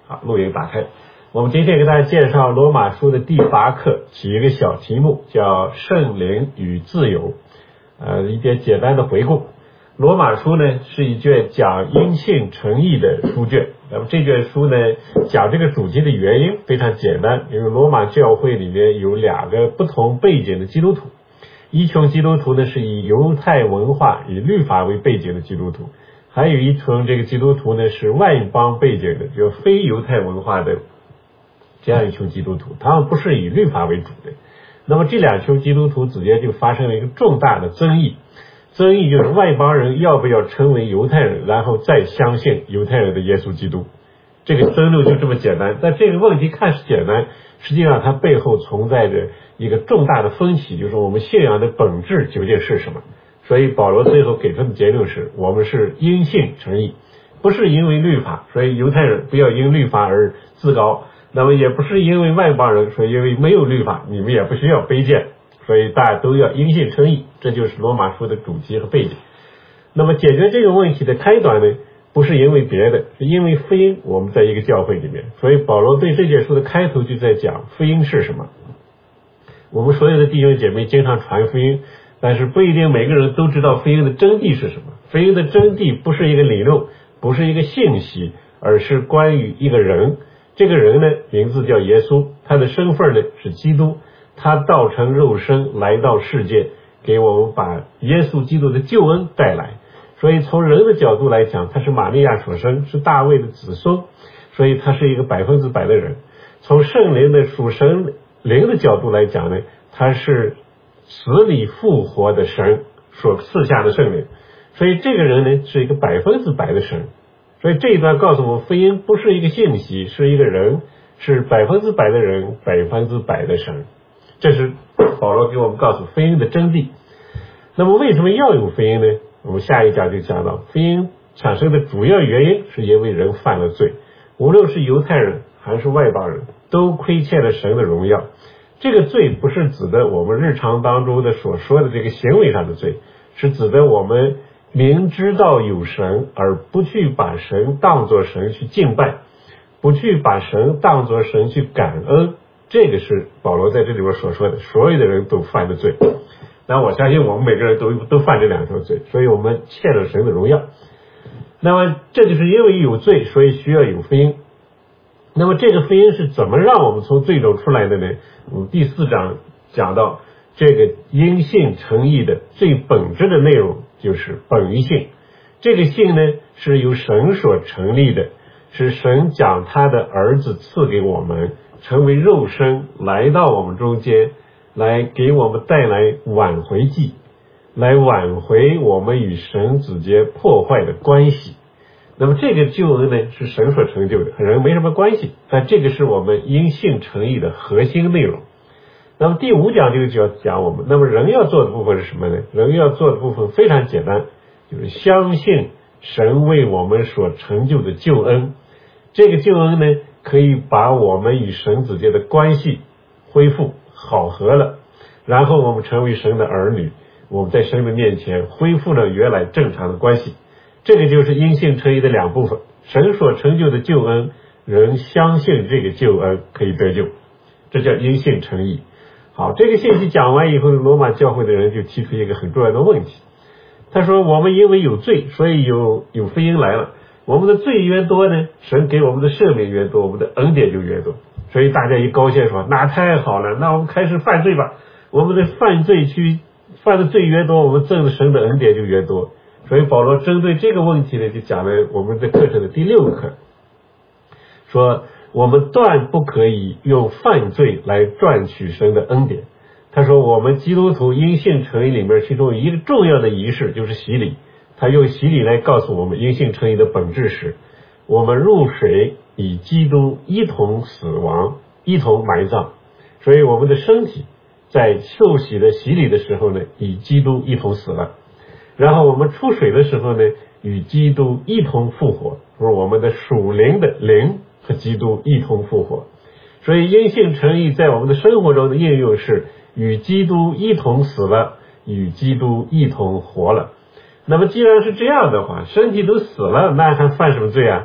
好，录音打开。我们今天给大家介绍罗马书的第8课，起一个小题目叫圣灵与自由。一点简单的回顾。罗马书呢是一卷讲因信称义的书卷。那么这卷书呢讲这个主题的原因非常简单，因为罗马教会里面有2个不同背景的基督徒。一群基督徒呢是以犹太文化以律法为背景的基督徒，还有一群这个基督徒呢是外邦背景的，就非犹太文化的这样一群基督徒，他们不是以律法为主的。那么这2群基督徒之间就发生了一个重大的争议就是外邦人要不要成为犹太人，然后再相信犹太人的耶稣基督。这个争论就这么简单，但这个问题看似简单，实际上它背后存在着一个重大的分歧，就是我们信仰的本质究竟是什么。所以保罗最后给出的结论是，我们是因信称义，不是因为律法，所以犹太人不要因律法而自高，那么也不是因为外邦人，所以因为没有律法你们也不需要卑贱，所以大家都要因信称义，这就是罗马书的主题和背景。那么解决这个问题的开端呢，不是因为别的，是因为福音我们在一个教会里面，所以保罗对这卷书的开头就在讲福音是什么。我们所有的弟兄姐妹经常传福音，但是不一定每个人都知道福音的真谛是什么。福音的真谛不是一个理论，不是一个信息，而是关于一个人。这个人呢名字叫耶稣，他的身份呢是基督，他道成肉身来到世界，给我们把耶稣基督的救恩带来。所以从人的角度来讲，他是玛利亚所生，是大卫的子孙，所以他是一个100%的人。从圣灵的属神灵的角度来讲呢，他是死里复活的神所赐下的圣灵，所以这个人呢是一个100%的神。所以这一段告诉我们，福音不是一个信息，是一个人，是100%的人，100%的神。这是保罗给我们告诉福音的真谛。那么为什么要有福音呢？我们下一讲就讲到，福音产生的主要原因是因为人犯了罪，无论是犹太人还是外邦人，都亏欠了神的荣耀。这个罪不是指的我们日常当中的所说的这个行为上的罪，是指的我们明知道有神而不去把神当作神去敬拜，不去把神当作神去感恩。这个是保罗在这里边所说的，所有的人都犯的罪。那我相信我们每个人都犯这2条罪，所以我们欠了神的荣耀。那么这就是因为有罪，所以需要有福音。那么这个福音是怎么让我们从罪中出来的呢？我们第4章讲到这个因信称义的最本质的内容就是本于信。这个信呢是由神所成立的，是神将他的儿子赐给我们，成为肉身来到我们中间，来给我们带来挽回祭，来挽回我们与神之间破坏的关系。那么这个救恩呢是神所成就的，和人没什么关系，但这个是我们因信称义的核心内容。那么第5讲就要讲我们，那么人要做的部分是什么呢？人要做的部分非常简单，就是相信神为我们所成就的救恩。这个救恩呢可以把我们与神之间的关系恢复好和了，然后我们成为神的儿女，我们在神的面前恢复了原来正常的关系。这个就是因信称义的2部分，神所成就的救恩，人相信这个救恩可以得救，这叫因信称义。好，这个信息讲完以后，罗马教会的人就提出一个很重要的问题。他说我们因为有罪，所以有福音来了，我们的罪越多呢，神给我们的赦免越多，我们的恩典就越多。所以大家一高兴说，那太好了，那我们开始犯罪吧，我们的犯的罪越多，我们挣的神的恩典就越多。所以保罗针对这个问题呢，就讲了我们的课程的第6课，说我们断不可以用犯罪来赚取神的恩典。他说我们基督徒因信称义里面其中一个重要的仪式就是洗礼，他用洗礼来告诉我们因信称义的本质是，我们入水与基督一同死亡，一同埋葬。所以我们的身体在受洗的洗礼的时候呢，与基督一同死了，然后我们出水的时候呢，与基督一同复活，说我们的属灵的灵和基督一同复活。所以因信称义在我们的生活中的应用是与基督一同死了，与基督一同活了。那么既然是这样的话，身体都死了，那还犯什么罪啊？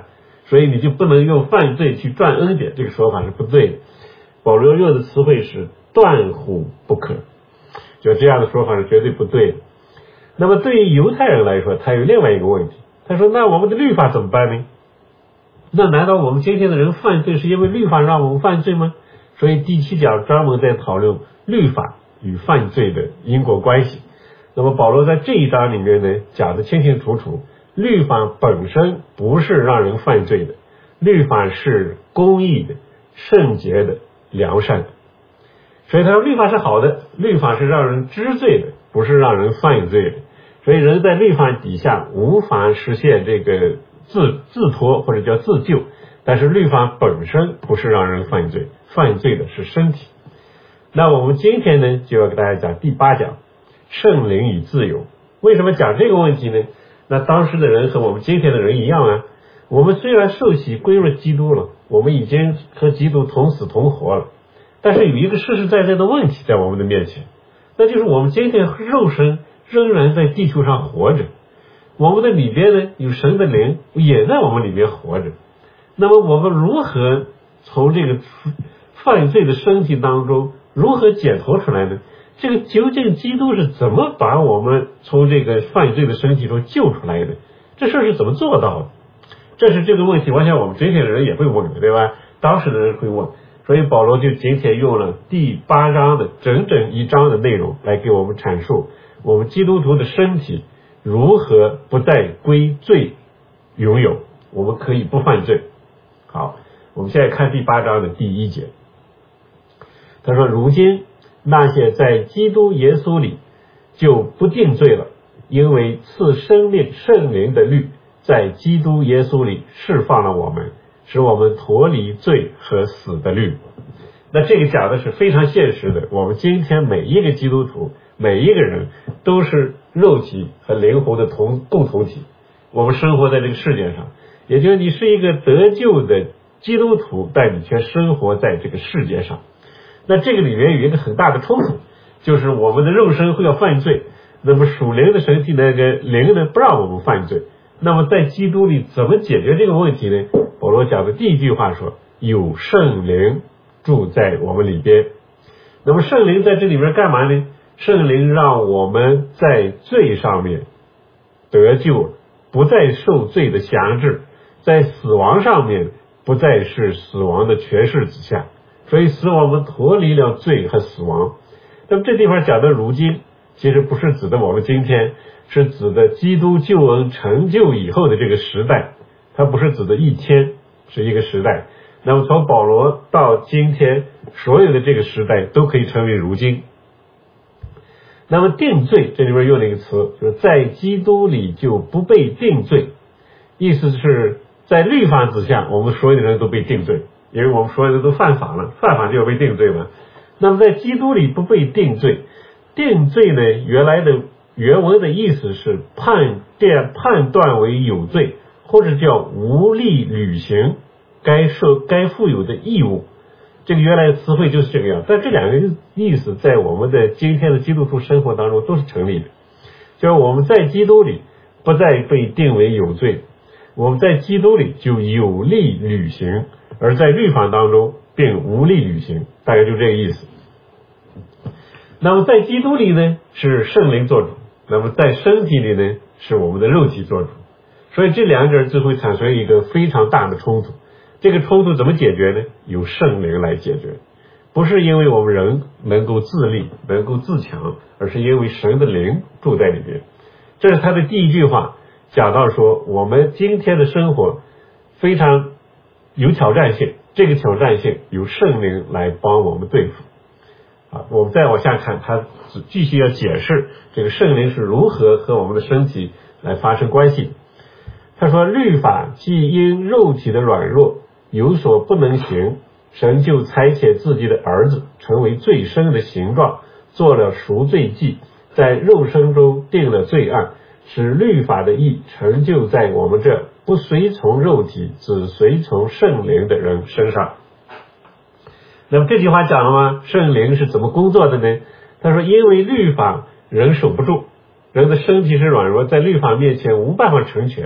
所以你就不能用犯罪去赚恩典，这个说法是不对的。保罗用的词汇是断乎不可，就这样的说法是绝对不对的。那么对于犹太人来说，他有另外一个问题，他说那我们的律法怎么办呢？那难道我们今天的人犯罪是因为律法让我们犯罪吗？所以第7讲专门在讨论律法与犯罪的因果关系。那么保罗在这一章里面呢，讲得清清楚楚，律法本身不是让人犯罪的，律法是公义的、圣洁的、良善的。所以他说律法是好的，律法是让人知罪的，不是让人犯罪的。所以人在律法底下无法实现这个自脱或者叫自救，但是律法本身不是让人犯罪，犯罪的是身体。那我们今天呢，就要给大家讲第8讲圣灵与自由。为什么讲这个问题呢？那当时的人和我们今天的人一样啊，我们虽然受洗归入基督了，我们已经和基督同死同活了，但是有一个实实在在的问题在我们的面前，那就是我们今天肉身仍然在地球上活着，我们的里边呢有神的灵也在我们里面活着。那么我们如何从这个犯罪的身体当中如何解脱出来呢？这个究竟基督是怎么把我们从这个犯罪的身体中救出来的？这事是怎么做到的？这是这个问题，我想我们今天的人也会问的，对吧？当时的人会问，所以保罗就今天用了第8章的整整1章的内容来给我们阐述我们基督徒的身体如何不再归罪拥有，我们可以不犯罪。好，我们现在看第8章的第1节。他说，如今那些在基督耶稣里就不定罪了，因为赐生命圣灵的律在基督耶稣里释放了我们，使我们脱离罪和死的律。那这个讲的是非常现实的，我们今天每一个基督徒，每一个人都是肉体和灵魂的共同体，我们生活在这个世界上，也就是你是一个得救的基督徒，但你却生活在这个世界上。那这个里面有一个很大的冲突，就是我们的肉身会要犯罪，那么属灵的身体那个灵呢不让我们犯罪。那么在基督里怎么解决这个问题呢？保罗讲的第一句话说，有圣灵住在我们里边。那么圣灵在这里边干嘛呢？圣灵让我们在罪上面得救，不再受罪的辖制，在死亡上面不再是死亡的权势之下，所以使我们脱离了罪和死亡。那么这地方讲的如今，其实不是指的我们今天，是指的基督救恩成就以后的这个时代，它不是指的一天，是一个时代。那么从保罗到今天，所有的这个时代都可以称为如今。那么定罪，这里边用了一个词，就是在基督里就不被定罪，意思是在律法之下，我们所有的人都被定罪，因为我们所有人都犯法了，犯法就要被定罪嘛。那么在基督里不被定罪，定罪呢，原来的原文的意思是判断为有罪，或者叫无力履行该负有的义务。这个原来的词汇就是这个样，但这两个意思在我们的今天的基督徒生活当中都是成立的，就是我们在基督里不再被定为有罪，我们在基督里就有力履行，而在律法当中并无力履行，大概就这个意思。那么在基督里呢是圣灵做主，那么在身体里呢是我们的肉体做主，所以这两者就会产生一个非常大的冲突。这个冲突怎么解决呢？由圣灵来解决，不是因为我们人能够自立能够自强，而是因为神的灵住在里面。这是他的第一句话，讲到说我们今天的生活非常有挑战性，这个挑战性由圣灵来帮我们对付。我们再往下看，他继续要解释这个圣灵是如何和我们的身体来发生关系。他说，律法既因肉体的软弱有所不能行，神就差遣自己的儿子成为罪身的形状，做了赎罪祭，在肉身中定了罪案，使律法的义成就在我们这不随从肉体只随从圣灵的人身上。那么这句话讲了吗？圣灵是怎么工作的呢？他说，因为律法人守不住，人的身体是软弱，在律法面前无办法成全，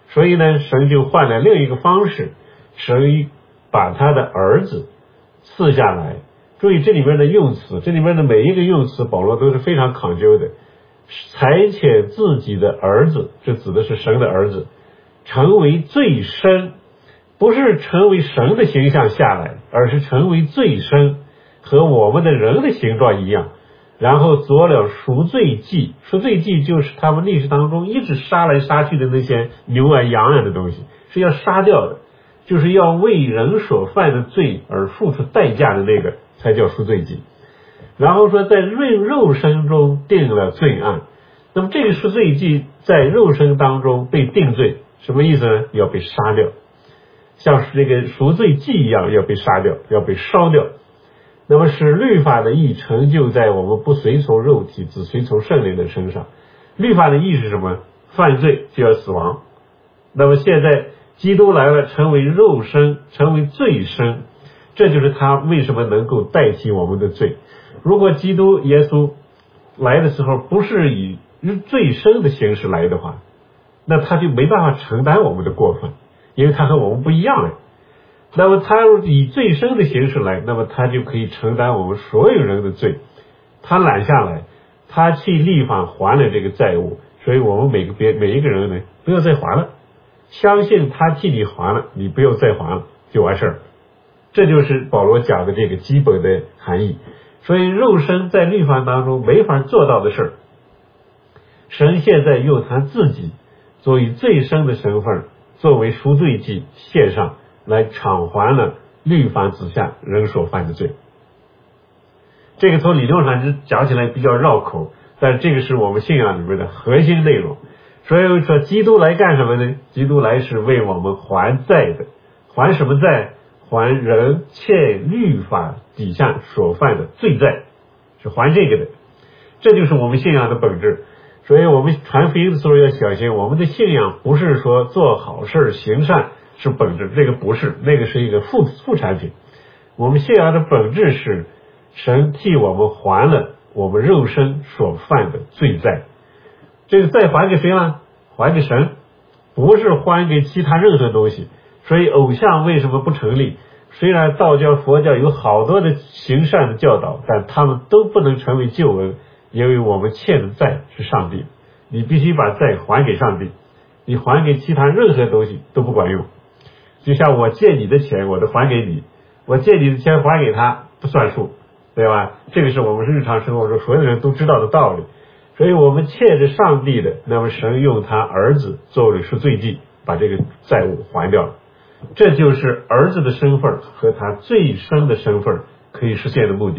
所以呢，神就换了另一个方式，神把他的儿子赐下来。注意这里面的用词，这里面的每一个用词保罗都是非常讲究的。裁遣自己的儿子，这指的是神的儿子，成为最生，不是成为神的形象下来，而是成为最生，和我们的人的形状一样，然后做了赎罪祭。赎罪祭就是他们历史当中一直杀来杀去的那些牛啊羊啊的东西，是要杀掉的，就是要为人所犯的罪而付出代价的那个才叫赎罪祭。然后说在肉身中定了罪案，那么这个赎罪祭在肉身当中被定罪，什么意思呢？要被杀掉，像这个赎罪祭一样要被杀掉，要被烧掉。那么使律法的义成就在我们不随从肉体只随从圣灵的身上。律法的义是什么？犯罪就要死亡。那么现在基督来了，成为肉身，成为罪身，这就是他为什么能够代替我们的罪。如果基督耶稣来的时候不是以罪身的形式来的话，那他就没办法承担我们的过犯，因为他和我们不一样了。那么他以罪身的形式来，那么他就可以承担我们所有人的罪，他揽下来，他去立法还了这个债务，所以我们每一个人呢不要再还了，相信他替你还了，你不要再还了就完事儿。这就是保罗讲的这个基本的含义。所以肉身在律法当中没法做到的事儿，神现在用他自己作为最深的身份，作为赎罪祭献上，来偿还了律法之下人所犯的罪。这个从理论上讲起来比较绕口，但是这个是我们信仰里面的核心内容。所以说基督来干什么呢？基督来是为我们还债的。还什么债？还人欠律法底下所犯的罪债，是还这个的。这就是我们信仰的本质。所以我们传福音的时候要小心，我们的信仰不是说做好事行善是本质，这个不是，那个是一个副产品。我们信仰的本质是神替我们还了我们肉身所犯的罪债。这个债还给谁了？还给神，不是还给其他任何东西。所以偶像为什么不成立？虽然道教佛教有好多的行善的教导，但他们都不能成为救恩，因为我们欠的债是上帝，你必须把债还给上帝，你还给其他任何东西都不管用。就像我借你的钱我都还给你，我借你的钱还给他不算数，对吧？这个是我们日常生活中所有人都知道的道理。所以我们欠着上帝的，那么神用他儿子作为赎罪祭，把这个债务还掉了。这就是儿子的身份和他最深的身份可以实现的目的。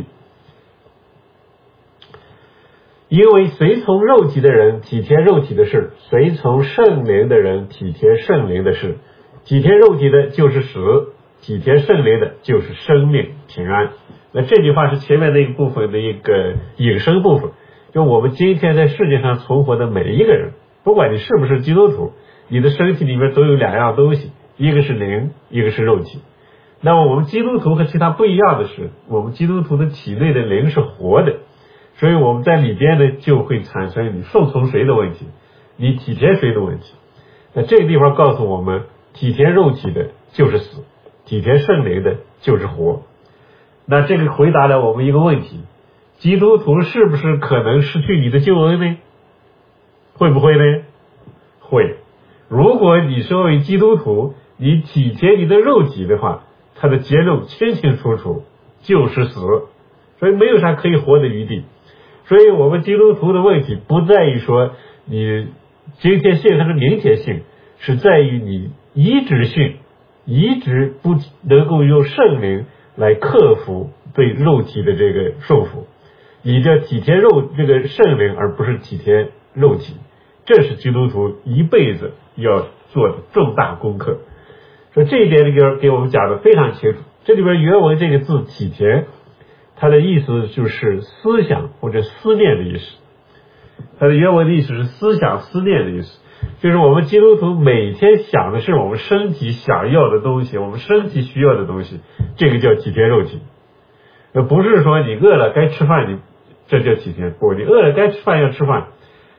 因为随从肉体的人体贴肉体的事，随从圣灵的人体贴圣灵的事。体贴肉体的就是死，体贴圣灵的就是生命平安。那这句话是前面那一部分的一个引申部分，就我们今天在世界上存活的每一个人，不管你是不是基督徒，你的身体里面都有两样东西，一个是灵，一个是肉体。那么我们基督徒和其他不一样的是，我们基督徒的体内的灵是活的，所以我们在里边呢就会产生你顺从谁的问题，你体贴谁的问题。那这个地方告诉我们，体贴肉体的就是死，体贴圣灵的就是活。那这个回答了我们一个问题，基督徒是不是可能失去你的救恩呢？会不会呢？会。如果你作为基督徒，你体贴你的肉体的话，它的结论清清楚楚，就是死，所以没有啥可以活的余地。所以我们基督徒的问题不在于说你今天信还是明天信，是在于你一直信，一直不能够用圣灵来克服对肉体的这个束缚，你就体贴这个圣灵，而不是体贴肉体。这是基督徒一辈子要做的重大功课。所以这一点里边给我们讲的非常清楚。这里边原文这个字体贴，它的意思就是思想或者思念的意思。它的原文的意思是思想思念的意思，就是我们基督徒每天想的是我们身体想要的东西，我们身体需要的东西，这个叫体贴肉体。不是说你饿了该吃饭，这叫体贴。不，你饿了该吃饭要吃饭，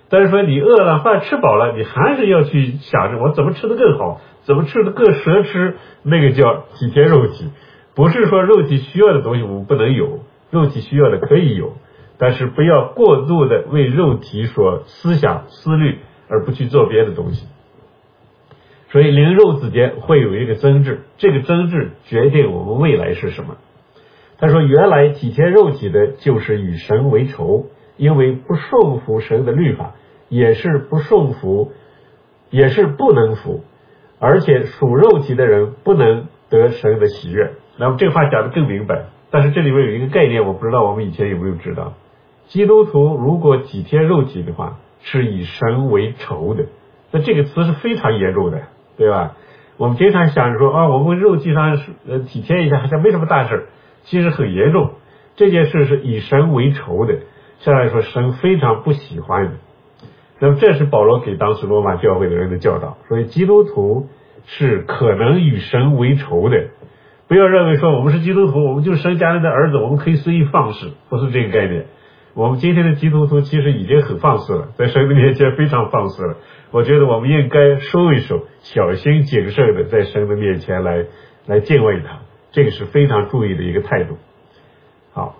但是说你饿了，饭吃饱了，你还是要去想着我怎么吃得更好，怎么吃得更奢侈，那个叫体贴肉体。不是说肉体需要的东西我们不能有，肉体需要的可以有，但是不要过度的为肉体所思想思虑，而不去做别的东西。所以灵肉之间会有一个争执，这个争执决定我们未来是什么。他说原来体贴肉体的就是与神为仇，因为不顺服神的律法，也是不顺服，也是不能服，而且属肉体的人不能得神的喜悦。那么这话讲得更明白，但是这里面有一个概念，我不知道我们以前有没有知道，基督徒如果体贴肉体的话，是以神为仇的。那这个词是非常严重的，对吧？我们经常想着说啊，我们肉体上体贴一下，好像没什么大事，其实很严重。这件事是以神为仇的，相对来说神非常不喜欢的。那么这是保罗给当时罗马教会的人的教导，所以基督徒是可能与神为仇的。不要认为说我们是基督徒，我们就是神家人的儿子，我们可以随意放肆，不是这个概念。我们今天的基督徒其实已经很放肆了，在神的面前非常放肆了。我觉得我们应该收一收，小心谨慎的在神的面前来敬畏他，这个是非常注意的一个态度。好，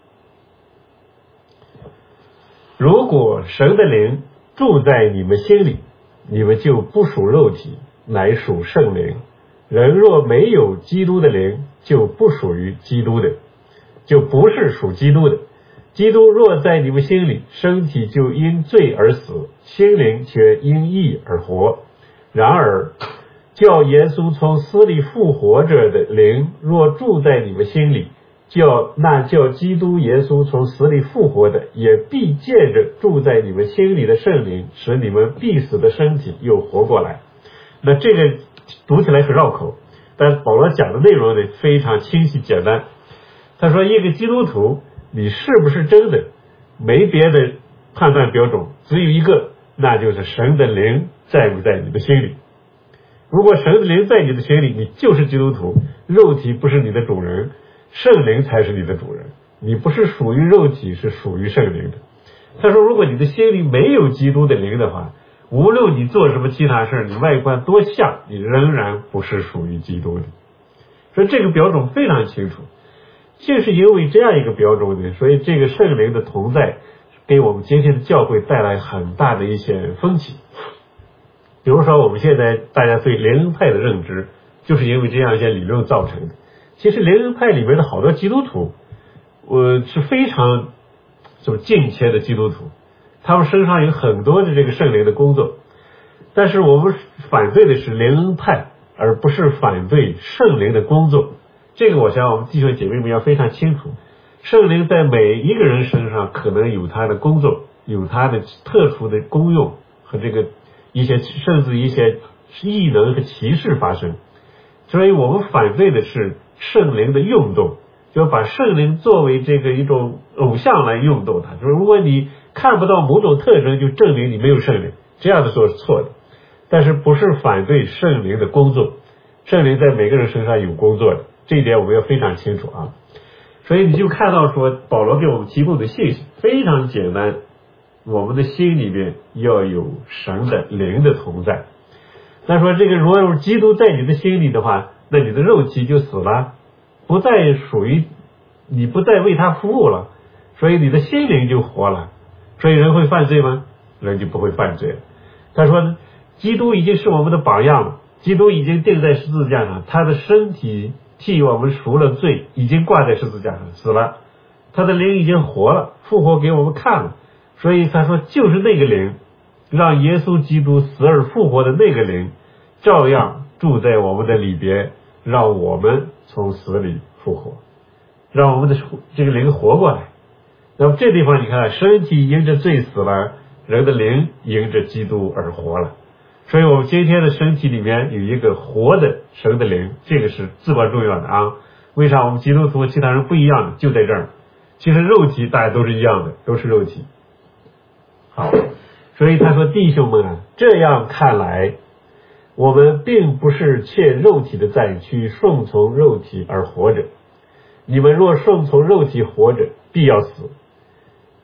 如果神的灵住在你们心里，你们就不属肉体，乃属圣灵。人若没有基督的灵，就不属于基督的，就不是属基督的。基督若在你们心里，身体就因罪而死，心灵却因义而活。然而叫耶稣从死里复活着的灵若住在你们心里，叫基督耶稣从死里复活的，也必借着住在你们心里的圣灵，使你们必死的身体又活过来。那这个读起来很绕口，但保罗讲的内容呢非常清晰简单。他说一个基督徒你是不是真的，没别的判断标准，只有一个，那就是神的灵在不在你的心里。如果神的灵在你的心里，你就是基督徒，肉体不是你的主人，圣灵才是你的主人，你不是属于肉体，是属于圣灵的。他说如果你的心里没有基督的灵的话，无论你做什么其他事，你外观多像，你仍然不是属于基督的。所以这个标准非常清楚。正是因为这样一个标准呢，所以这个圣灵的同在给我们今天的教会带来很大的一些分歧。比如说我们现在大家对灵恩派的认知，就是因为这样一些理论造成的。其实灵恩派里面的好多基督徒是非常敬虔的基督徒，他们身上有很多的这个圣灵的工作。但是我们反对的是灵恩派，而不是反对圣灵的工作。这个我想我们弟兄姐妹们要非常清楚，圣灵在每一个人身上可能有他的工作，有他的特殊的功用和这个一些甚至一些异能和奇事发生。所以我们反对的是圣灵的运动，就把圣灵作为这个一种偶像来运动它。就是如果你看不到某种特征，就证明你没有圣灵，这样的说是错的。但是不是反对圣灵的工作，圣灵在每个人身上有工作的，这一点我们要非常清楚啊。所以你就看到说保罗给我们提供的信息非常简单，我们的心里面要有神的灵的同在。那说这个如果基督在你的心里的话，那你的肉体就死了，不再属于你，不再为他服务了，所以你的心灵就活了。所以人会犯罪吗？人就不会犯罪了。他说基督已经是我们的榜样了，基督已经钉在十字架上，他的身体替我们赎了罪，已经挂在十字架上死了，他的灵已经活了，复活给我们看了。所以他说就是那个灵，让耶稣基督死而复活的那个灵照样住在我们的里边，让我们从死里复活，让我们的这个灵活过来。那么这地方你看，身体因着罪死了，人的灵因着基督而活了。所以我们今天的身体里面有一个活的神的灵，这个是至关重要的啊。为啥我们基督徒和其他人不一样的就在这儿？其实肉体大家都是一样的，都是肉体。好，所以他说弟兄们啊，这样看来我们并不是欠肉体的债，去顺从肉体而活着。你们若顺从肉体活着，必要死。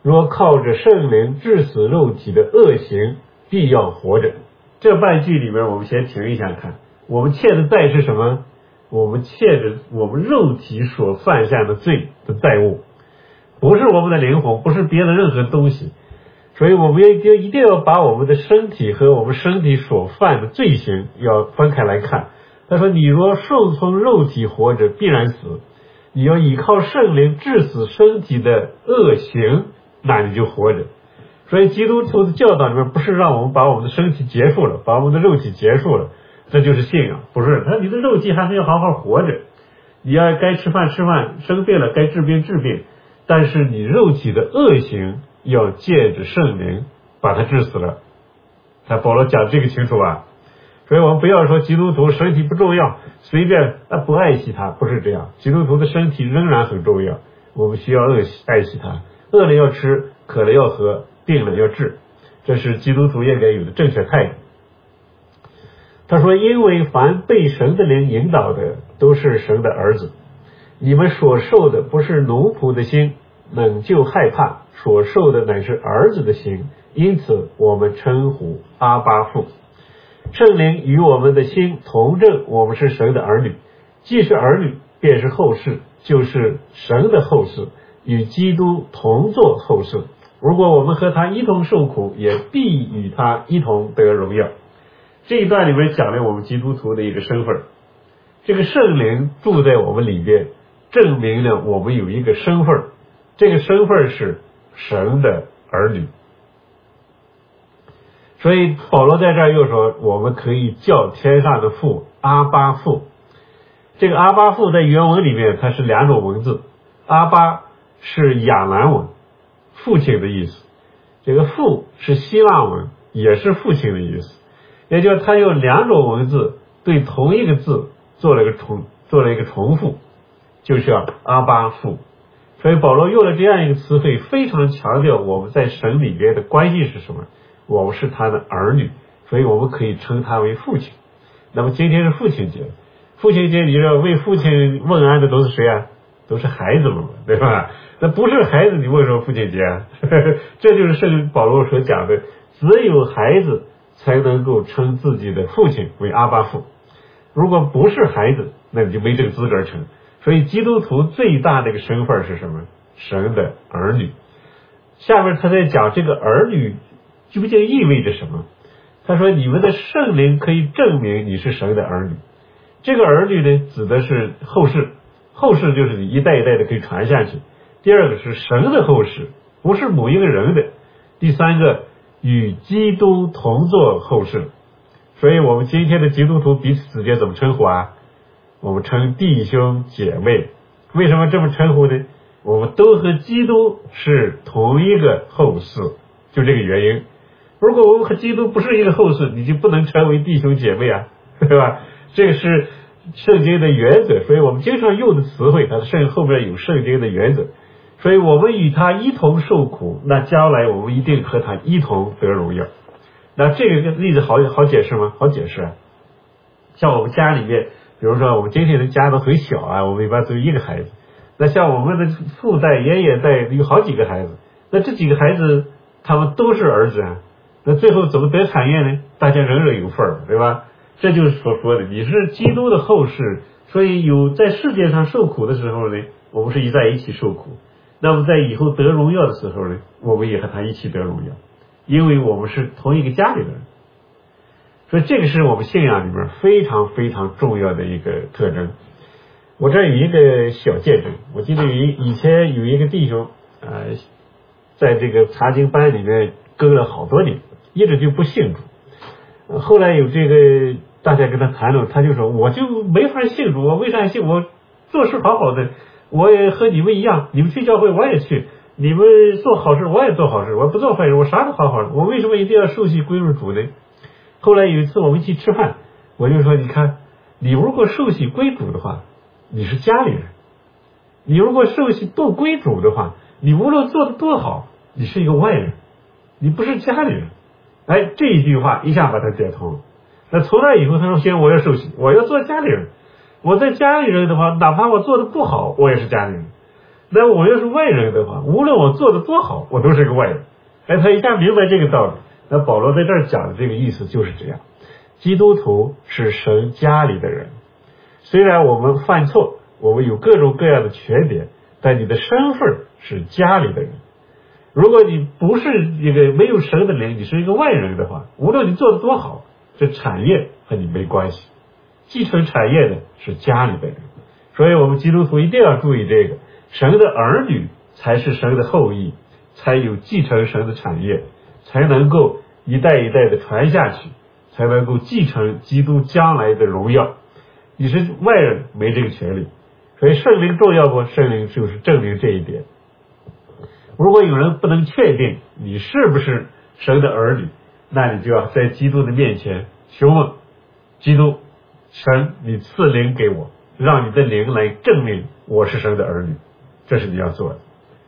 若靠着圣灵致死肉体的恶行，必要活着。这半句里面我们先停一下看，我们欠的债是什么？我们欠着我们肉体所犯下的罪的债务，不是我们的灵魂，不是别的任何东西。所以我们一定要把我们的身体和我们身体所犯的罪行要分开来看。他说，你若顺从肉体活着，必然死，你要依靠圣灵致死身体的恶行，那你就活着。所以基督徒的教导里面不是让我们把我们的身体结束了，把我们的肉体结束了，这就是信仰，不是。他你的肉体还是要好好活着，你要该吃饭吃饭，生病了该治病治病，但是你肉体的恶行要借着圣灵把它治死了。他保罗讲这个清楚吧？所以我们不要说基督徒身体不重要，随便不爱惜它，不是这样。基督徒的身体仍然很重要，我们需要爱惜它，饿了要吃，渴了要喝，病了要治，这是基督徒应该有的正确态度。他说，因为凡被神的灵引导的都是神的儿子，你们所受的不是奴仆的心，冷就害怕，所受的乃是儿子的心，因此我们称呼阿爸父。圣灵与我们的心同证，我们是神的儿女，既是儿女，便是后世，就是神的后世，与基督同作后世。如果我们和他一同受苦，也必与他一同得荣耀。这一段里面讲了我们基督徒的一个身份，这个圣灵住在我们里边，证明了我们有一个身份，这个身份是神的儿女。所以保罗在这儿又说，我们可以叫天上的父阿爸父。这个阿爸父在原文里面它是两种文字，阿爸是亚兰文，父亲的意思，这个父是希腊文，也是父亲的意思，也就是他用两种文字对同一个字做了一个重复，就叫阿爸父。所以保罗用了这样一个词汇，非常强调我们在神里边的关系是什么，我们是他的儿女，所以我们可以称他为父亲。那么今天是父亲节，父亲节你知道为父亲问安的都是谁啊？都是孩子们，对吧？那不是孩子你为什么父亲节啊？这就是圣保罗所讲的，只有孩子才能够称自己的父亲为阿爸父，如果不是孩子，那你就没这个资格称。所以基督徒最大的一个身份是什么？神的儿女。下面他在讲这个儿女究竟意味着什么？他说，你们的圣灵可以证明你是神的儿女。这个儿女呢，指的是后世，后世就是你一代一代的可以传下去。第二个是神的后世，不是某一个人的。第三个，与基督同作后世。所以我们今天的基督徒彼此之间怎么称呼啊？我们称弟兄姐妹。为什么这么称呼呢？我们都和基督是同一个后世，就这个原因。如果我们和基督不是一个后世，你就不能成为弟兄姐妹啊，对吧？这个是圣经的原则，所以我们经常用的词汇，它的后面有圣经的原则。所以我们与他一同受苦，那将来我们一定和他一同得荣耀。那这个例子好解释吗？好解释啊。像我们家里面，比如说我们今天的家都很小啊，我们一般只有一个孩子。那像我们的父代爷爷代有好几个孩子，那这几个孩子他们都是儿子啊，那最后怎么得产业呢？大家人人有份儿，对吧？这就是所说的你是基督的后世，所以有在世界上受苦的时候呢，我们是在一起受苦，那么在以后得荣耀的时候呢，我们也和他一起得荣耀，因为我们是同一个家里的人。所以这个是我们信仰里面非常非常重要的一个特征。我这有一个小见证，我记得以前有一个弟兄在这个查经班里面跟了好多年，一直就不信主。后来有这个大家跟他谈论，他就说我就没法信主，我为啥信？我做事好好的，我也和你们一样，你们去教会我也去，你们做好事我也做好事，我不做坏事，我啥都好好的，我为什么一定要受洗归入主呢？后来有一次我们一起吃饭，我就说你看，你如果受洗归主的话，你是家里人；你如果受洗不归主的话，你无论做的多好，你是一个外人，你不是家里人。哎，这一句话一下把他解通了。那从那以后他说行，我要受洗，我要做家里人。我在家里人的话，哪怕我做的不好，我也是家里人。 那我要是外人的话，无论我做的多好，我都是个外人。他一下明白这个道理。那保罗在这儿讲的这个意思就是这样，基督徒是神家里的人，虽然我们犯错，我们有各种各样的缺点，但你的身份是家里的人。如果你不是一个没有神的灵，你是一个外人的话，无论你做的多好，这产业和你没关系，继承产业的是家里的人。所以我们基督徒一定要注意这个，神的儿女才是神的后裔，才有继承神的产业，才能够一代一代的传下去，才能够继承基督将来的荣耀。你是外人，没这个权利。所以圣灵重要不？圣灵就是证明这一点。如果有人不能确定你是不是神的儿女，那你就要在基督的面前询问基督，神，你赐灵给我，让你的灵来证明我是神的儿女，这是你要做的。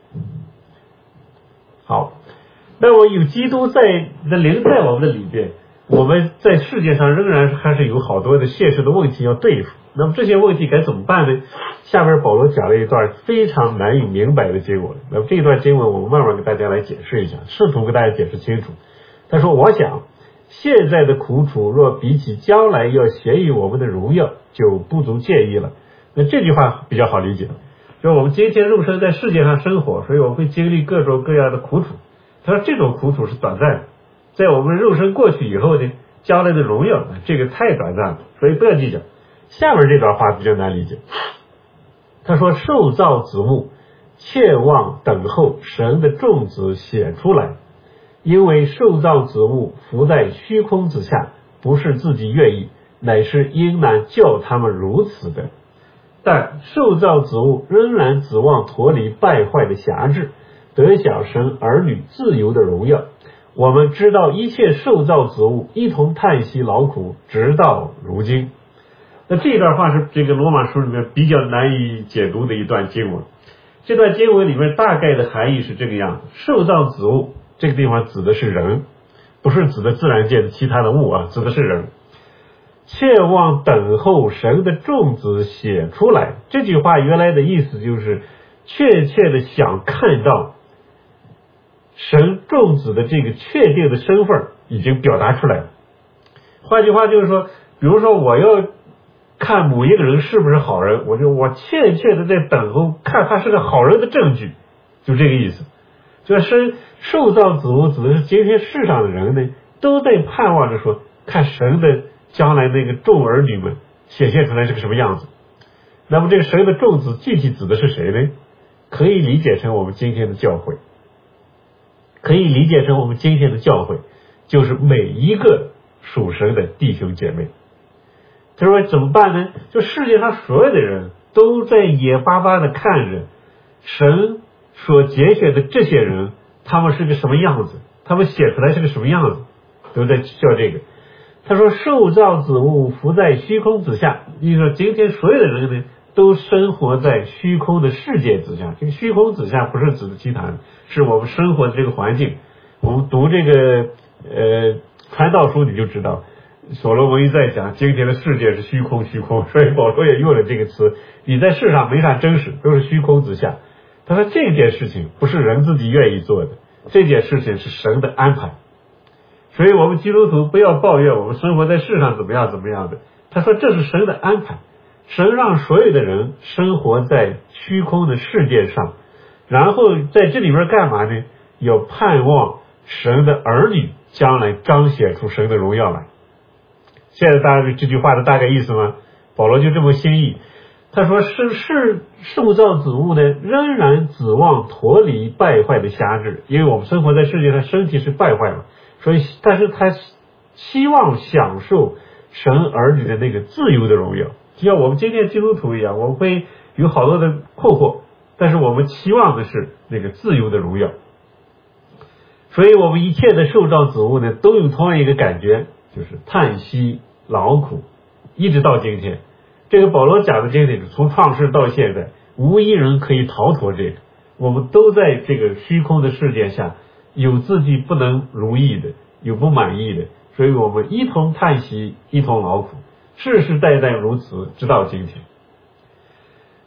好，那我有基督在的灵在我们的里边，我们在世界上仍然还是有好多的现实的问题要对付。那么这些问题该怎么办呢？下边保罗讲了一段非常难以明白的经文。那么这段经文我们慢慢给大家来解释一下，试图给大家解释清楚。他说，我想现在的苦楚若比起将来要显于我们的荣耀，就不足介意了。那这句话比较好理解，就是我们今天肉身在世界上生活，所以我们会经历各种各样的苦楚。他说这种苦楚是短暂的，在我们肉身过去以后呢，将来的荣耀这个太短暂了，所以不要计较。下面这段话比较难理解。他说，受造子木切望等候神的种子显出来，因为受造子木伏在虚空之下，不是自己愿意，乃是应当叫他们如此的。但受造子物仍然指望脱离败坏的辖制，得享神儿女自由的荣耀。我们知道一切受造子物一同叹息劳苦，直到如今。那这段话是这个罗马书里面比较难以解读的一段经文。这段经文里面大概的含义是这个样子，受造子物这个地方指的是人，不是指的自然界的其他的物啊，指的是人。切望等候神的种子写出来，这句话原来的意思就是确切的想看到神种子的这个确定的身份已经表达出来了。换句话就是说，比如说我要看某一个人是不是好人，我确切的在等候看他是个好人的证据，就这个意思。就是受造子物指的是今天世上的人呢，都在盼望着说看神的将来那个众儿女们显现出来是个什么样子。那么这个神的众子具体指的是谁呢？可以理解成我们今天的教会，可以理解成我们今天的教会就是每一个属神的弟兄姐妹。他说怎么办呢？就世界上所有的人都在眼巴巴的看着神所拣选的这些人，他们是个什么样子，他们写出来是个什么样子，都在叫这个。他说受造子物伏在虚空之下，意思说今天所有的人呢都生活在虚空的世界之下。这个虚空之下不是指的其他的，是我们生活的这个环境。我们读这个传道书你就知道，所罗门一再讲今天的世界是虚空，所以保罗也用了这个词，你在世上没啥真实，都是虚空之下。他说这件事情不是人自己愿意做的，这件事情是神的安排。所以我们基督徒不要抱怨我们生活在世上怎么样的，他说这是神的安排，神让所有的人生活在虚空的世界上，然后在这里面干嘛呢？要盼望神的儿女将来彰显出神的荣耀来。现在大家这句话的大概意思吗？保罗就这么心意。他说是受造子物呢，仍然指望脱离败坏的辖制，因为我们生活在世界上，身体是败坏了，所以但是他希望享受神儿女的那个自由的荣耀。就像我们今天基督徒一样，我们会有好多的困惑，但是我们期望的是那个自由的荣耀。所以我们一切的受造子物呢，都有同样一个感觉，就是叹息劳苦，一直到今天。这个保罗讲的这个从创世到现在，无一人可以逃脱这个，我们都在这个虚空的世界下，有自己不能如意的，有不满意的，所以我们一同叹息，一同劳苦，世世代代如此，直到今天。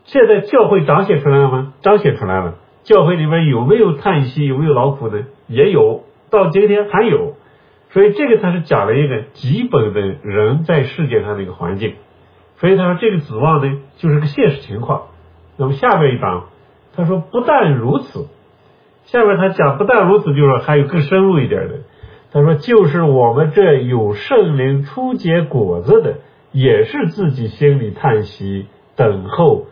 现在教会彰显出来了吗？彰显出来了。教会里面有没有叹息，有没有劳苦呢？也有，到今天还有。所以这个他是讲了一个基本的人在世界上的一个环境。所以他说这个指望呢就是个现实情况。那么下面一章他说不但如此，下面他讲不但如此，就是说还有更深入一点的。他说就是我们这有圣灵初结果子的，也是自己心里叹息，等候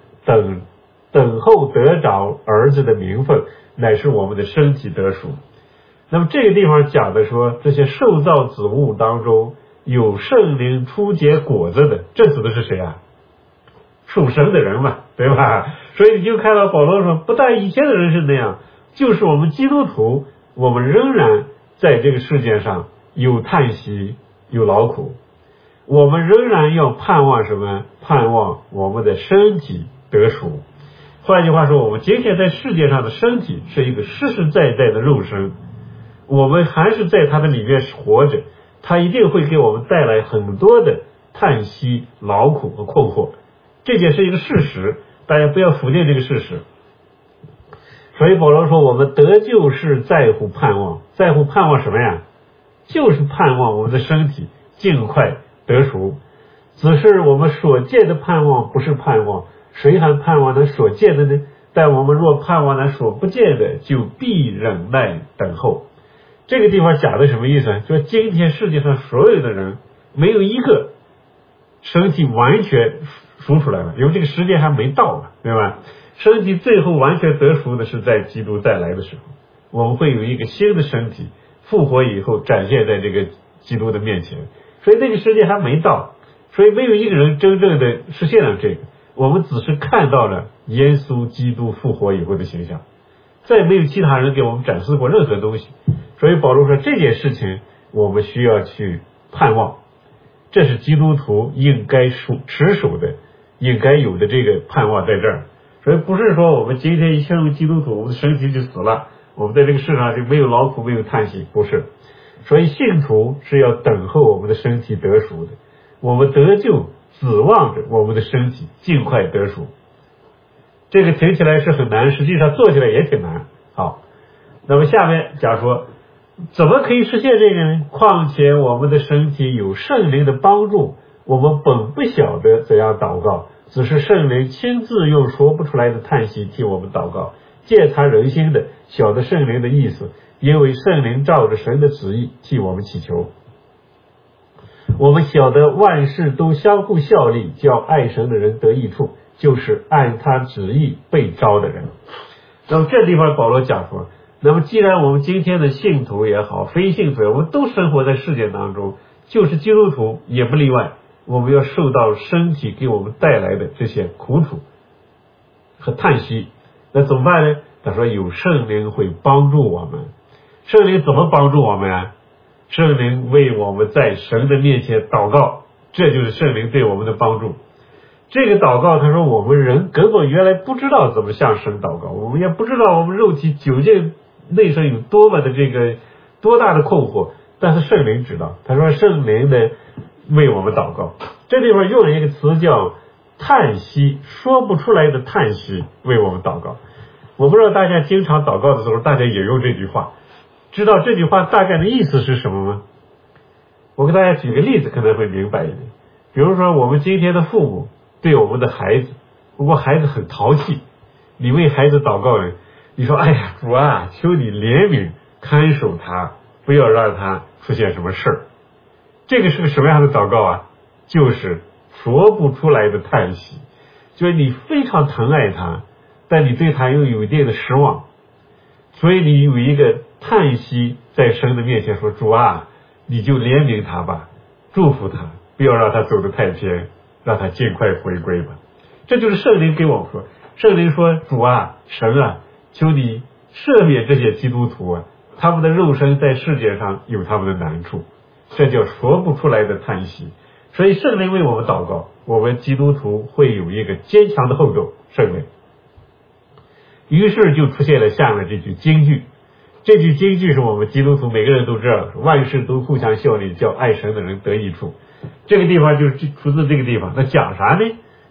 得着儿子的名分，乃是我们的身体得赎。那么这个地方讲的说，这些受造子物当中有圣灵初结果子的，这指的是谁啊？属神的人嘛，对吧？所以你就看到保罗说，不但以前的人是那样，就是我们基督徒，我们仍然在这个世界上有叹息，有劳苦，我们仍然要盼望什么？盼望我们的身体得赎。换句话说，我们今天在世界上的身体是一个实实在在的肉身，我们还是在它的里面活着，它一定会给我们带来很多的叹息、劳苦和困惑，这件是一个事实，大家不要否定这个事实。所以保罗说，我们得救是在乎盼望，在乎盼望什么呀？就是盼望我们的身体尽快得赎。只是我们所见的盼望不是盼望，谁还盼望那所见的呢？但我们若盼望那所不见的，就必忍耐等候。这个地方讲的什么意思？就是今天世界上所有的人没有一个身体完全赎出来了，因为这个时间还没到嘛，对吧？身体最后完全得赎的是在基督再来的时候，我们会有一个新的身体复活以后展现在这个基督的面前，所以那个时间还没到，所以没有一个人真正的实现了这个，我们只是看到了耶稣基督复活以后的形象，再没有其他人给我们展示过任何东西。所以保罗说这件事情我们需要去盼望，这是基督徒应该持守的，应该有的这个盼望在这儿。所以不是说我们今天一进入基督徒，我们的身体就死了，我们在这个世上就没有劳苦，没有叹息，不是。所以信徒是要等候我们的身体得赎的，我们得救指望着我们的身体尽快得赎。这个听起来是很难，实际上做起来也挺难。好，那么下面讲说怎么可以实现这个呢？况且我们的身体有圣灵的帮助，我们本不晓得怎样祷告，只是圣灵亲自用说不出来的叹息替我们祷告，鉴察人心的晓得圣灵的意思，因为圣灵照着神的旨意替我们祈求。我们晓得万事都相互效力，叫爱神的人得益处，就是按他旨意被招的人。那么这地方保罗讲说，那么既然我们今天的信徒也好，非信徒也好，我们都生活在世界当中，就是基督徒也不例外，我们要受到身体给我们带来的这些苦楚和叹息。那怎么办呢？他说有圣灵会帮助我们。圣灵怎么帮助我们啊？圣灵为我们在神的面前祷告，这就是圣灵对我们的帮助。这个祷告他说我们人根本原来不知道怎么向神祷告，我们也不知道我们肉体究竟内身有多么的多大的困惑，但是圣灵知道。他说圣灵呢为我们祷告，这地方用了一个词叫叹息，说不出来的叹息为我们祷告。我不知道大家经常祷告的时候大家也用这句话，知道这句话大概的意思是什么吗？我给大家举个例子可能会明白一点。比如说我们今天的父母对我们的孩子，如果孩子很淘气，你为孩子祷告呢，你说哎呀主啊，求你怜悯看守他，不要让他出现什么事儿。这个是个什么样的祷告啊？就是说不出来的叹息，就是你非常疼爱他，但你对他又有一定的失望，所以你有一个叹息在神的面前说，主啊，你就怜悯他吧，祝福他，不要让他走得太偏，让他尽快回归吧。这就是圣灵给我们说，圣灵说主啊，神啊，求你赦免这些基督徒啊，他们的肉身在世界上有他们的难处，这叫说不出来的叹息。所以圣灵为我们祷告，我们基督徒会有一个坚强的后盾，圣灵。于是就出现了下面这句金句，这句金句是我们基督徒每个人都知道，万事都互相效力，叫爱神的人得益处。这个地方就是出自这个地方，那讲啥呢？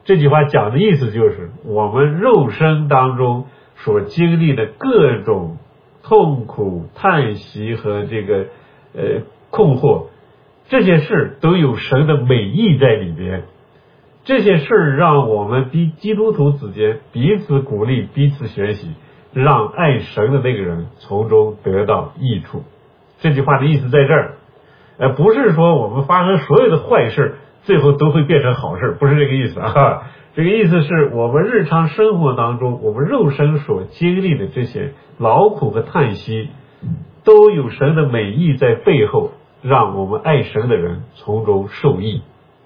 这句话讲的意思就是我们肉身当中所经历的各种痛苦、叹息和这个困惑，这些事都有神的美意在里边。这些事让我们基督徒之间彼此鼓励、彼此学习，让爱神的那个人从中得到益处。这句话的意思在这儿，不是说我们发生所有的坏事最后都会变成好事，不是这个意思啊。这个意思是我们日常生活当中，我们肉身所经历的这些劳苦和叹息，都有神的美意在背后，让我们爱神的人从中受益。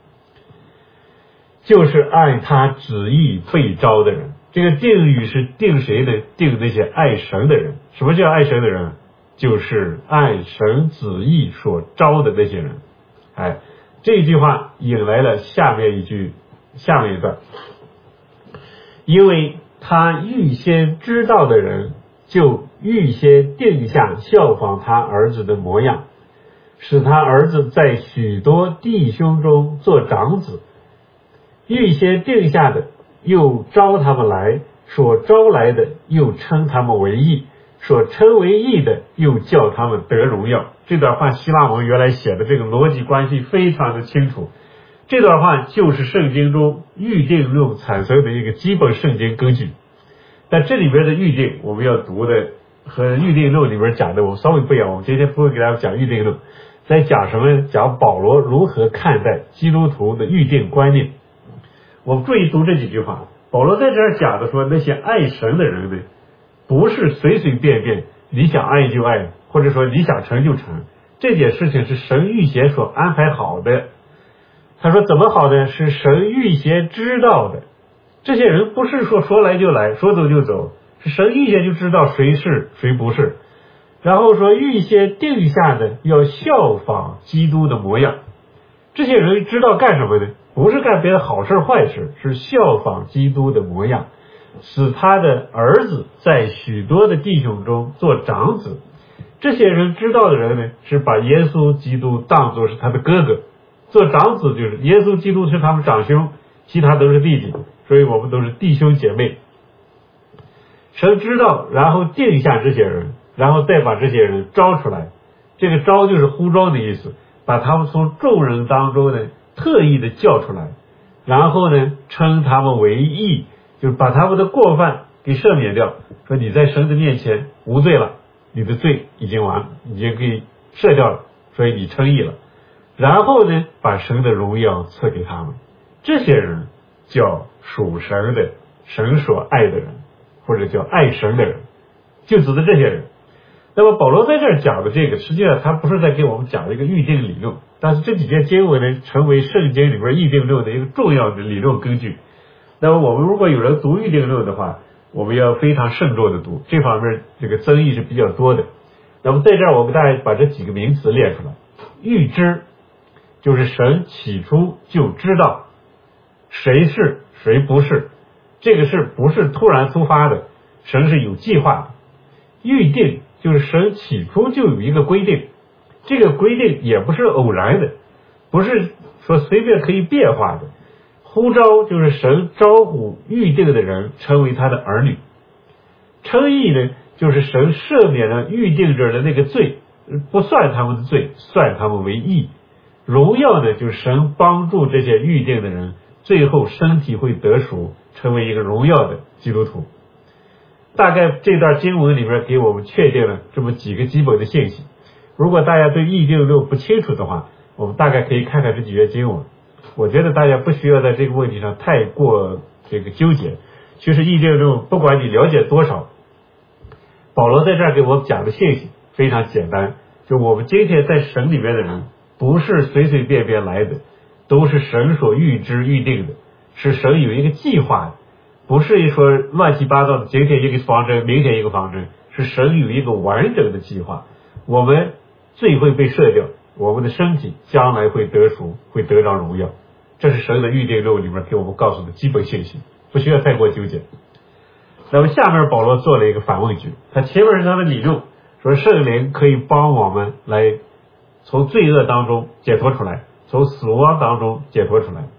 就是按他旨意被招的人。这个定语是定谁呢？定那些爱神的人。什么叫爱神的人？就是按神旨意所招的那些人。这句话引来了下面一段，因为他预先知道的人，就预先定下效仿他儿子的模样，使他儿子在许多弟兄中做长子。预先定下的又招他们来，所招来的又称他们为义，所称为义的又叫他们得荣耀。这段话希腊文原来写的这个逻辑关系非常的清楚。这段话就是圣经中预定论产生的一个基本圣经根据。但这里边的预定我们要读的和预定论里边讲的我们稍微不一样，我们今天不会给大家讲预定论，在讲什么？讲保罗如何看待基督徒的预定观念。我们注意读这几句话，保罗在这儿讲的说，那些爱神的人呢，不是随随便便你想爱就爱，或者说你想成就成，这件事情是神预先所安排好的。他说怎么好呢？是神预先知道的。这些人不是说来就来，说走就走，是神预先就知道谁是谁不是。然后说预先定下的要效仿基督的模样。这些人知道干什么呢？不是干别的好事坏事，是效仿基督的模样，使他的儿子在许多的弟兄中做长子。这些人知道的人呢，是把耶稣基督当作是他的哥哥，做长子就是耶稣基督是他们长兄，其他都是弟弟，所以我们都是弟兄姐妹。神知道，然后定下这些人，然后再把这些人招出来。这个招就是呼召的意思，把他们从众人当中呢特意的叫出来，然后呢称他们为义，就是把他们的过犯给赦免掉，说你在神的面前无罪了，你的罪已经给赦掉了，所以你称义了。然后呢把神的荣耀赐给他们。这些人叫属神的，神所爱的人，或者叫爱神的人，就指的这些人。那么保罗在这儿讲的这个，实际上他不是在给我们讲一个预定理论，但是这几节经文呢，成为圣经里边预定论的一个重要的理论根据。那么我们如果有人读预定论的话，我们要非常慎重的读，这方面这个争议是比较多的。那么在这儿我们大概把这几个名词列出来。预知就是神起初就知道谁是谁不是，这个事不是突然突发的，神是有计划的。预定就是神起初就有一个规定，这个规定也不是偶然的，不是说随便可以变化的。呼召就是神招呼预定的人成为他的儿女。称义呢，就是神赦免了预定者的那个罪，不算他们的罪，算他们为义。荣耀呢，就是神帮助这些预定的人最后身体会得赎，成为一个荣耀的基督徒。大概这段经文里面给我们确定了这么几个基本的信息。如果大家对预定论不清楚的话，我们大概可以看看这几节经文。我觉得大家不需要在这个问题上太过这个纠结。其实预定论不管你了解多少，保罗在这儿给我们讲的信息非常简单，就我们今天在神里面的人不是随随便便来的，都是神所预知预定的，是神有一个计划的，不是说乱七八糟的，今天一个方针明天一个方针，是神有一个完整的计划。我们罪会被赦掉，我们的身体将来会得赎，会得着荣耀，这是神的预定论里面给我们告诉的基本信息，不需要太过纠结。那么下面保罗做了一个反问句，他前面是他的理论，说圣灵可以帮我们来从罪恶当中解脱出来，从死亡当中解脱出来。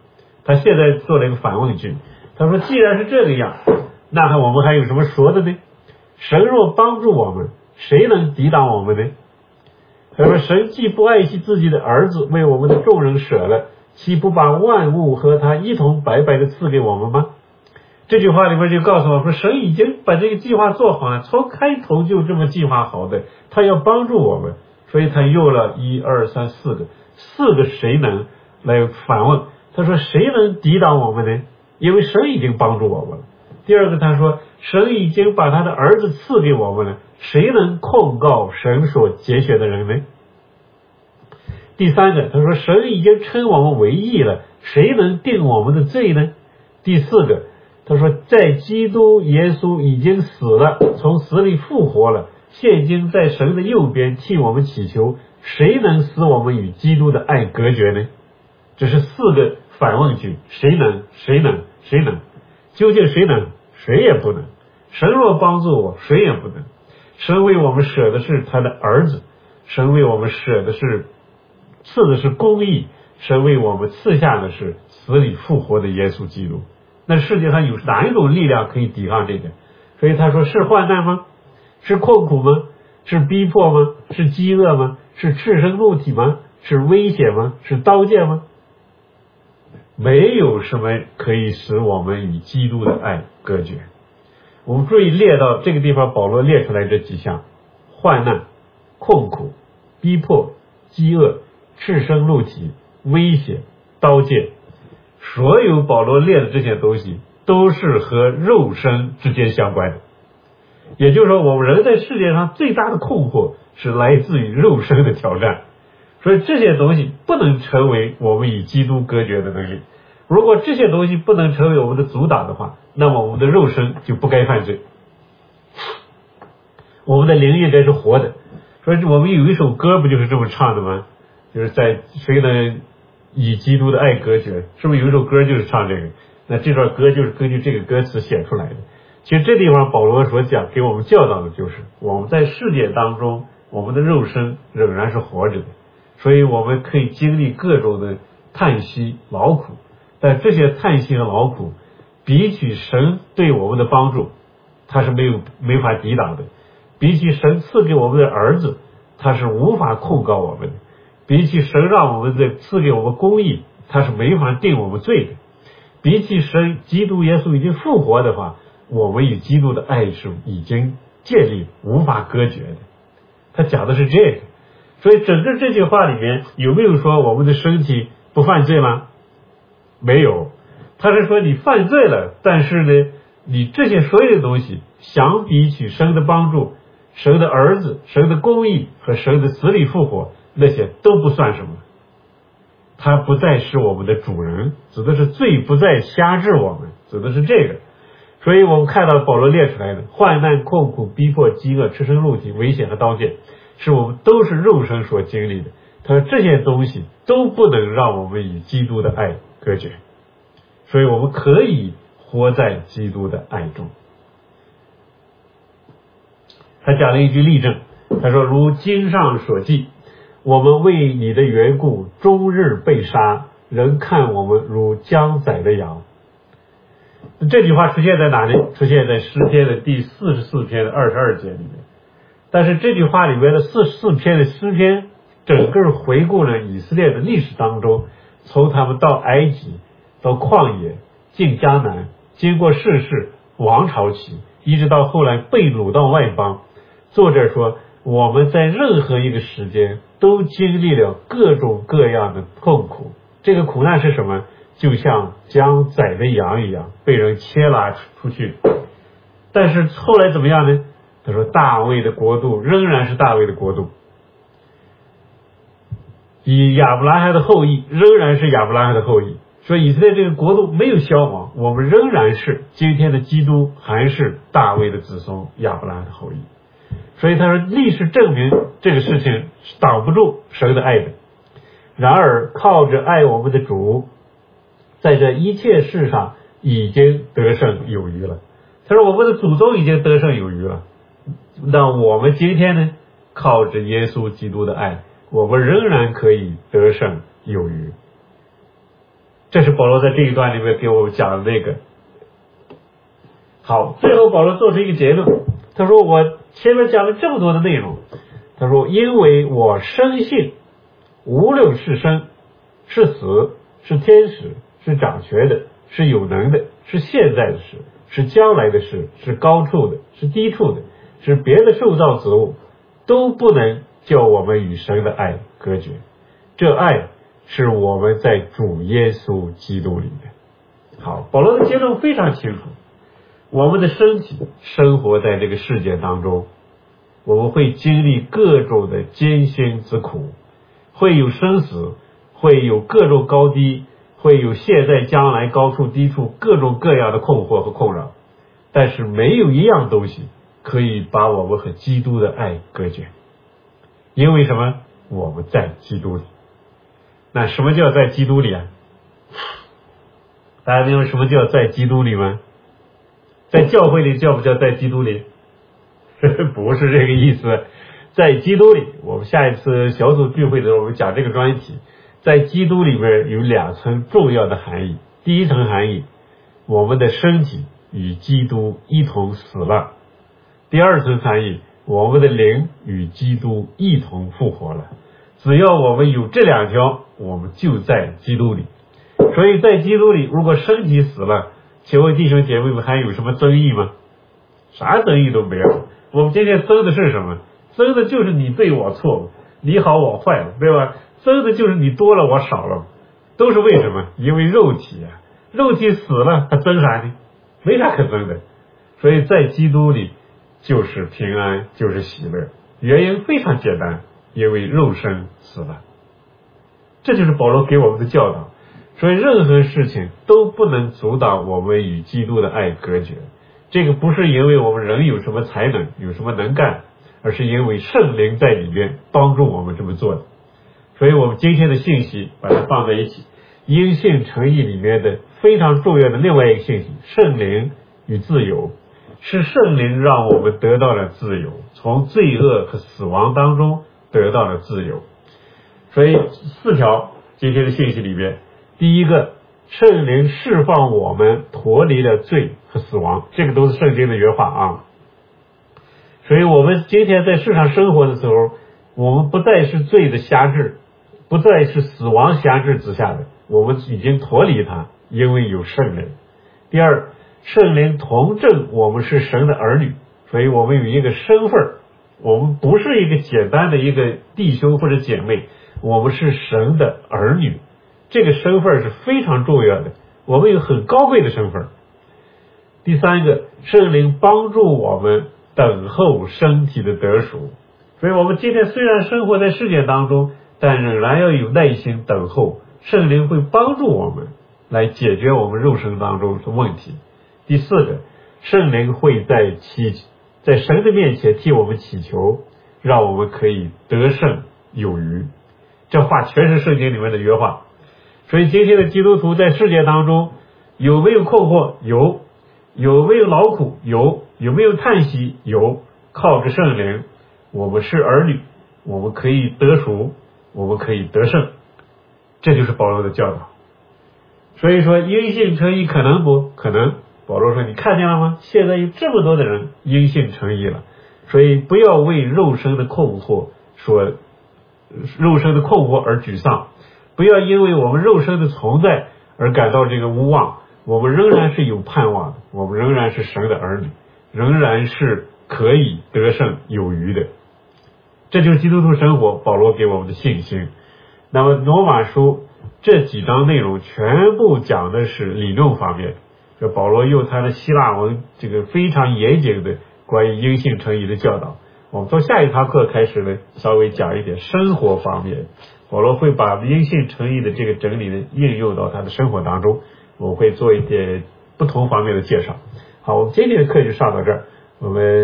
他现在做了一个反问句，他说既然是这个样，那我们还有什么说的呢？神若帮助我们，谁能抵挡我们呢？他说神既不爱惜自己的儿子，为我们的众人舍了，岂不把万物和他一同白白的赐给我们吗？这句话里面就告诉我们说，神已经把这个计划做好了，从开头就这么计划好的，他要帮助我们，所以他用了1、2、3、4个谁能来反问。他说谁能抵挡我们呢？因为神已经帮助我们了。第二个他说神已经把他的儿子赐给我们了，谁能控告神所拣选的人呢？第三个他说神已经称我们为义了，谁能定我们的罪呢？第四个他说在基督耶稣已经死了，从死里复活了，现今在神的右边替我们祈求，谁能使我们与基督的爱隔绝呢？这是4个反问句，谁能？究竟谁能？谁也不能。神若帮助我，谁也不能。神为我们舍的是他的儿子，神为我们舍的是赐的是公义，神为我们赐下的是死里复活的耶稣基督。那世界上有哪一种力量可以抵抗这个？所以他说是患难吗？是困苦吗？是逼迫吗？是饥饿吗？是赤身露体吗？是危险吗？是刀剑吗？没有什么可以使我们与基督的爱隔绝。我们注意列到这个地方，保罗列出来这几项：患难、困苦、逼迫、饥饿、赤身露体、危险、刀剑。所有保罗列的这些东西都是和肉身之间相关的。也就是说，我们人在世界上最大的困惑是来自于肉身的挑战。所以这些东西不能成为我们与基督隔绝的能力。如果这些东西不能成为我们的阻挡的话，那么我们的肉身就不该犯罪，我们的灵应该是活的。所以我们有一首歌不就是这么唱的吗？就是在谁能以基督的爱隔绝，是不是有一首歌就是唱这个？那这段歌就是根据这个歌词写出来的。其实这地方保罗所讲给我们教导的就是，我们在世界当中，我们的肉身仍然是活着的，所以我们可以经历各种的叹息劳苦，但这些叹息和劳苦比起神对我们的帮助，他是没法抵挡的；比起神赐给我们的儿子，他是无法控告我们的；比起神让我们的赐给我们公义，他是没法定我们罪的；比起神基督耶稣已经复活的话，我们与基督的爱是已经建立无法隔绝的。他讲的是这个。所以整个这句话里面有没有说我们的身体不犯罪吗？没有。他是说你犯罪了，但是呢，你这些所有的东西相比起神的帮助、神的儿子、神的公义和神的死里复活，那些都不算什么。他不再是我们的主人，指的是罪不再辖制我们，指的是这个。所以我们看到保罗列出来的患难、困苦、逼迫、饥饿、赤身露体、危险和刀剑，是我们都是肉身所经历的。他说这些东西都不能让我们与基督的爱隔绝，所以我们可以活在基督的爱中。他讲了一句例证，他说如经上所记，我们为你的缘故终日被杀，人看我们如将宰的羊。这句话出现在哪里？出现在诗篇的第44篇的22节里面。但是这句话里面的44篇的诗篇，整个回顾了以色列的历史当中，从他们到埃及，到旷野，进迦南，经过世事王朝期，一直到后来被掳到外邦。作者说，我们在任何一个时间都经历了各种各样的痛苦。这个苦难是什么？就像将宰的羊一样，被人牵拉出去。但是后来怎么样呢？他说大卫的国度仍然是大卫的国度，以亚伯拉罕的后裔仍然是亚伯拉罕的后裔。所以以色列这个国度没有消亡，我们仍然是今天的基督，还是大卫的子孙，亚伯拉罕的后裔。所以他说历史证明这个事情是挡不住神的爱的。然而靠着爱我们的主，在这一切事上已经得胜有余了。他说我们的祖宗已经得胜有余了，那我们今天呢，靠着耶稣基督的爱，我们仍然可以得胜有余。 这是保罗在这一段里面给我们讲的那个。好，最后保罗做出一个结论，他说我前面讲了这么多的内容，他说因为我深信无论是生是死是天使是掌权的是有能的是现在的事是将来的事是高处的是低处的是别的受造之物，都不能叫我们与神的爱隔绝。这爱是我们在主耶稣基督里面。好，保罗的结论非常清楚，我们的身体生活在这个世界当中，我们会经历各种的艰辛之苦，会有生死，会有各种高低，会有现在将来高处低处各种各样的困惑和困扰，但是没有一样东西可以把我们和基督的爱隔绝。因为什么？我们在基督里。那什么叫在基督里啊？大家明白什么叫在基督里吗？在教会里叫不叫在基督里？不是这个意思。在基督里，我们下一次小组聚会的时候我们讲这个专题，在基督里面有两层重要的含义。第一层含义，我们的身体与基督一同死了。第二层含义，我们的灵与基督一同复活了。只要我们有这两条，我们就在基督里。所以在基督里，如果身体死了，请问弟兄姐妹们还有什么争议吗？啥争议都没有。我们今天争的是什么？争的就是你对我错，你好我坏了，对吧？争的就是你多了我少了，都是为什么？因为肉体啊，肉体死了还争啥呢？没啥可争的。所以在基督里就是平安，就是喜乐。原因非常简单，因为肉身死了。这就是保罗给我们的教导。所以任何事情都不能阻挡我们与基督的爱隔绝。这个不是因为我们人有什么才能，有什么能干，而是因为圣灵在里面帮助我们这么做的。所以我们今天的信息把它放在一起，因信称义里面的非常重要的另外一个信息，圣灵与自由，是圣灵让我们得到了自由，从罪恶和死亡当中得到了自由。所以4条今天的信息里面，第一个，圣灵释放我们脱离了罪和死亡，这个都是圣经的原话啊。所以我们今天在世上生活的时候，我们不再是罪的辖制，不再是死亡辖制之下的，我们已经脱离它，因为有圣灵。第二，圣灵同证我们是神的儿女，所以我们有一个身份，我们不是一个简单的一个弟兄或者姐妹，我们是神的儿女。这个身份是非常重要的，我们有很高贵的身份。第三个，圣灵帮助我们等候身体的得赎。所以我们今天虽然生活在世界当中，但仍然要有耐心等候，圣灵会帮助我们来解决我们肉身当中的问题。第四个，圣灵会在神的面前替我们祈求，让我们可以得胜有余。这话全是圣经里面的原话。所以今天的基督徒在世界当中有没有困惑？有。有没有劳苦？有。有没有叹息？有。靠着圣灵，我们是儿女，我们可以得赎，我们可以得胜。这就是保罗的教导。所以说因信称义可能不可能？保罗说你看见了吗？现在有这么多的人因信称义了。所以不要为肉身的困惑而沮丧，不要因为我们肉身的存在而感到这个无望，我们仍然是有盼望的，我们仍然是神的儿女，仍然是可以得胜有余的。这就是基督徒生活保罗给我们的信心。那么罗马书这几章内容全部讲的是理论方面，这保罗用他的希腊文这个非常严谨的关于因信称义的教导。我们从下一堂课开始呢，稍微讲一点生活方面，保罗会把因信称义的这个整理呢应用到他的生活当中，我会做一点不同方面的介绍。好，我们今天的课就上到这儿，我们